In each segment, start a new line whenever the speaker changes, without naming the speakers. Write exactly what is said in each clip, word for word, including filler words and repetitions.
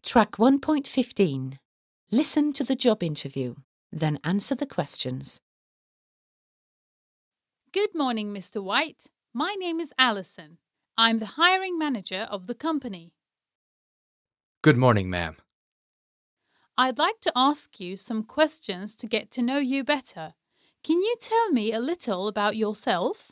Track one point fifteen. Listen to the job interview, then answer the questions.
Good morning, Mister White. My name is Alison. I'm the hiring manager of the company.
Good morning, ma'am.
I'd like to ask you some questions to get to know you better. Can you tell me a little about yourself?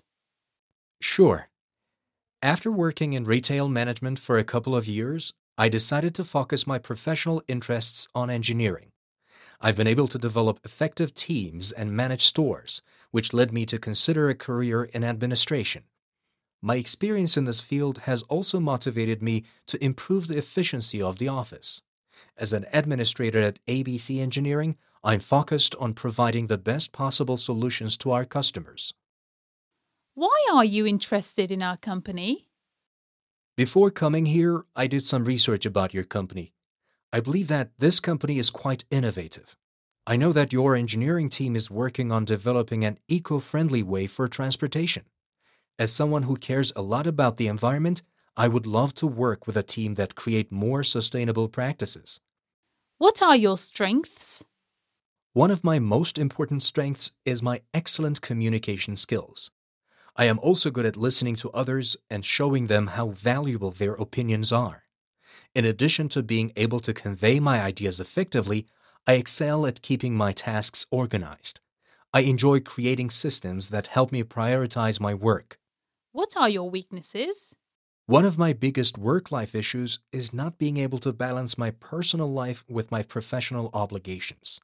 Sure. After working in retail management for a couple of years, I decided to focus my professional interests on engineering. I've been able to develop effective teams and manage stores, which led me to consider a career in administration. My experience in this field has also motivated me to improve the efficiency of the office. As an administrator at A B C Engineering, I'm focused on providing the best possible solutions to our customers.
Why are you interested in our company?
Before coming here, I did some research about your company. I believe that this company is quite innovative. I know that your engineering team is working on developing an eco-friendly way for transportation. As someone who cares a lot about the environment, I would love to work with a team that create more sustainable practices.
What are your strengths?
One of my most important strengths is my excellent communication skills. I am also good at listening to others and showing them how valuable their opinions are. In addition to being able to convey my ideas effectively, I excel at keeping my tasks organized. I enjoy creating systems that help me prioritize my work.
What are your weaknesses?
One of my biggest work-life issues is not being able to balance my personal life with my professional obligations.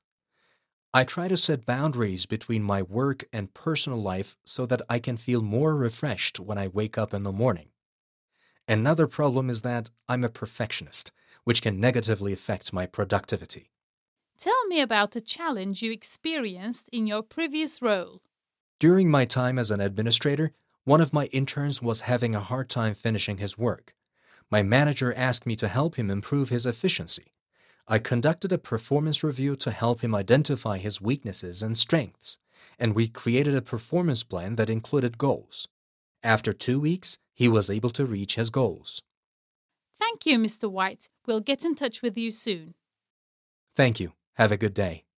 I try to set boundaries between my work and personal life so that I can feel more refreshed when I wake up in the morning. Another problem is that I'm a perfectionist, which can negatively affect my productivity.
Tell me about a challenge you experienced in your previous role.
During my time as an administrator, one of my interns was having a hard time finishing his work. My manager asked me to help him improve his efficiency. I conducted a performance review to help him identify his weaknesses and strengths, and we created a performance plan that included goals. After two weeks, he was able to reach his goals.
Thank you, Mister White. We'll get in touch with you soon.
Thank you. Have a good day.